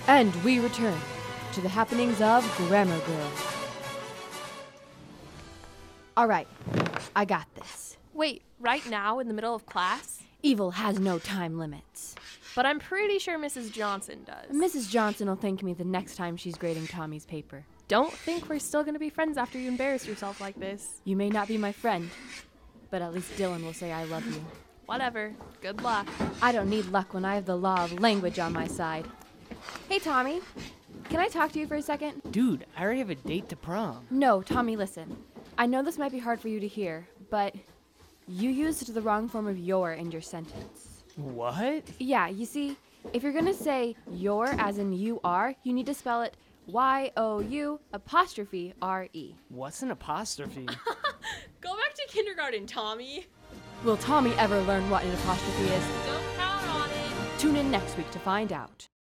And we return to the happenings of Grammar Girl. All right, I got this. Wait, right now in the middle of class? Evil has no time limits. But I'm pretty sure Mrs. Johnson does. Mrs. Johnson will thank me the next time she's grading Tommy's paper. Don't think we're still gonna be friends after you embarrass yourself like this. You may not be my friend, but at least Dylan will say I love you. Whatever. Good luck. I don't need luck when I have the law of language on my side. Hey, Tommy, can I talk to you for a second? Dude, I already have a date to prom. No, Tommy, listen. I know this might be hard for you to hear, but you used the wrong form of your in your sentence. What? Yeah, you see, if you're gonna say your as in you are, you need to spell it Y-O-U''R-E. What's an apostrophe? Go back to kindergarten, Tommy. Will Tommy ever learn what an apostrophe is? Don't count on it. Tune in next week to find out.